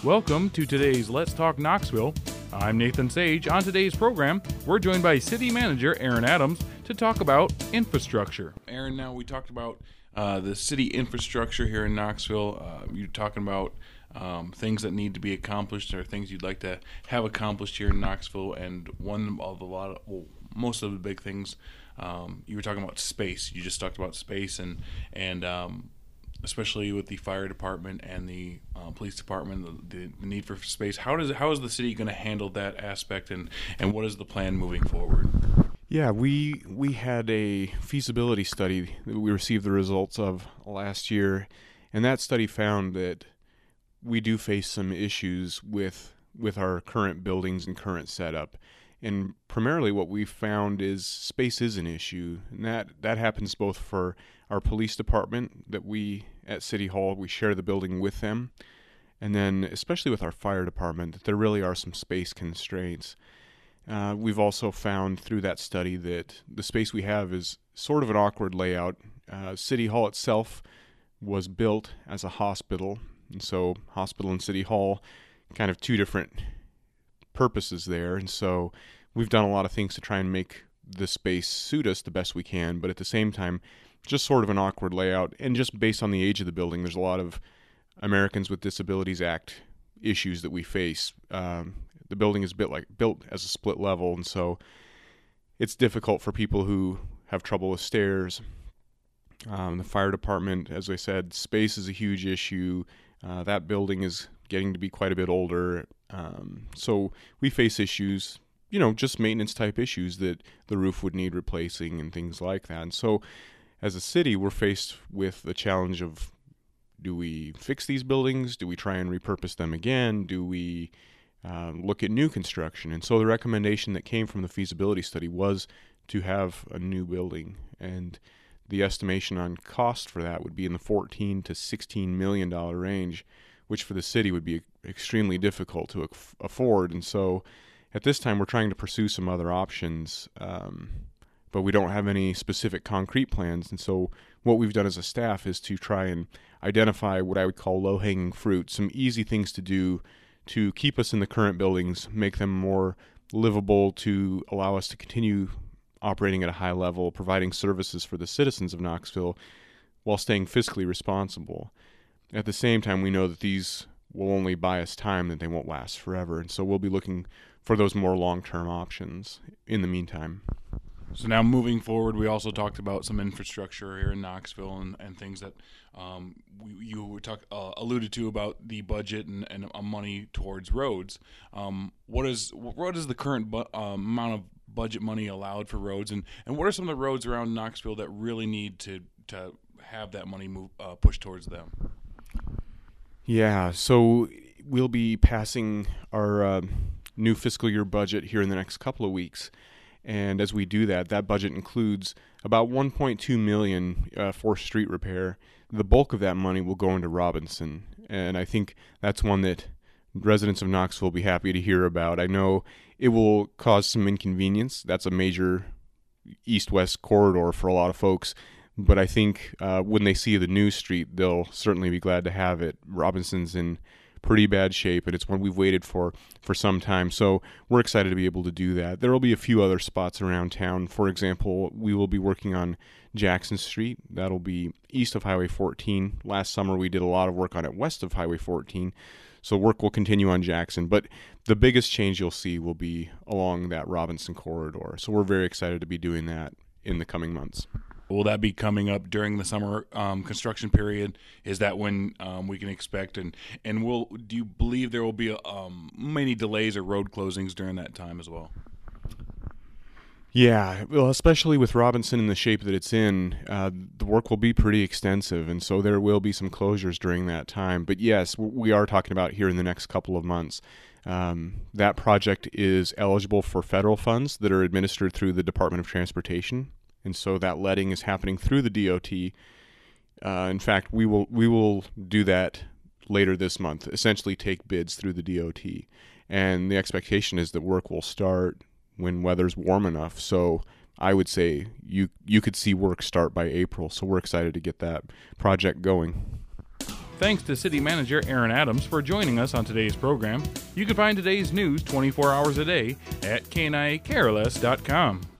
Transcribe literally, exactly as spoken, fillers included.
Welcome to today's Let's Talk Knoxville. I'm Nathan Sage. On today's program, we're joined by City Manager Aaron Adams to talk about infrastructure. Aaron, now we talked about uh, the city infrastructure here in Knoxville. Uh, you're talking about um, things that need to be accomplished or things you'd like to have accomplished here in Knoxville. And one of a lot of, well, most of the big things, um, you were talking about space. You just talked about space and, and, um, especially with the fire department and the uh, police department, the, the need for space. How does how is the city going to handle that aspect, and, and what is the plan moving forward? Yeah, we we had a feasibility study that we received the results of last year, and that study found that we do face some issues with with our current buildings and current setup. And primarily what we found is space is an issue, and that, that happens both for our police department that we, at City Hall, we share the building with them, and then especially with our fire department, that there really are some space constraints. Uh, we've also found through that study that the space we have is sort of an awkward layout. Uh, City Hall itself was built as a hospital, and so hospital and City Hall, kind of two different purposes there, and so we've done a lot of things to try and make the space suit us the best we can, but at the same time, just sort of an awkward layout, and just based on the age of the building, there's a lot of Americans with Disabilities Act issues that we face. Um, the building is built like built as a split level, and so it's difficult for people who have trouble with stairs. Um, the fire department, as I said, space is a huge issue. Uh, that building is getting to be quite a bit older. Um, so we face issues, you know, just maintenance type issues that the roof would need replacing and things like that. And so as a city, we're faced with the challenge of, do we fix these buildings? Do we try and repurpose them again? Do we uh, look at new construction? And so the recommendation that came from the feasibility study was to have a new building. And the estimation on cost for that would be in the fourteen to sixteen million dollars range, which for the city would be extremely difficult to afford. And so at this time, we're trying to pursue some other options, um, but we don't have any specific concrete plans. And so what we've done as a staff is to try and identify what I would call low-hanging fruit, some easy things to do to keep us in the current buildings, make them more livable, to allow us to continue operating at a high level, providing services for the citizens of Knoxville while staying fiscally responsible. At the same time, we know that these will only buy us time, that they won't last forever. And so we'll be looking for those more long-term options in the meantime. So now moving forward, we also talked about some infrastructure here in Knoxville and, and things that um, we, you were talk, uh, alluded to about the budget and, and uh, money towards roads. Um, what is what is the current bu- uh, amount of budget money allowed for roads, and, and what are some of the roads around Knoxville that really need to, to have that money move uh, pushed towards them? Yeah, so we'll be passing our uh, new fiscal year budget here in the next couple of weeks. And as we do that, that budget includes about one point two million dollars uh, for street repair. The bulk of that money will go into Robinson. And I think that's one that residents of Knoxville will be happy to hear about. I know it will cause some inconvenience. That's a major east-west corridor for a lot of folks. But I think uh, when they see the new street, they'll certainly be glad to have it. Robinson's in pretty bad shape, and it's one we've waited for for some time. So we're excited to be able to do that. There will be a few other spots around town. For example, we will be working on Jackson Street. That'll be east of Highway fourteen. Last summer, we did a lot of work on it west of Highway fourteen. So work will continue on Jackson. But the biggest change you'll see will be along that Robinson corridor. So we're very excited to be doing that in the coming months. Will that be coming up during the summer um, construction period? Is that when um, we can expect? And and will do you believe there will be um, many delays or road closings during that time as well? Yeah, well, especially with Robinson in the shape that it's in, uh, the work will be pretty extensive, and so there will be some closures during that time. But yes, we are talking about here in the next couple of months. Um, that project is eligible for federal funds that are administered through the Department of Transportation. And so that letting is happening through the D O T. Uh, in fact, we will we will do that later this month, essentially take bids through the D O T. And the expectation is that work will start when weather's warm enough. So I would say you you could see work start by April. So we're excited to get that project going. Thanks to City Manager Aaron Adams for joining us on today's program. You can find today's news twenty-four hours a day at K N I A K R L S dot com.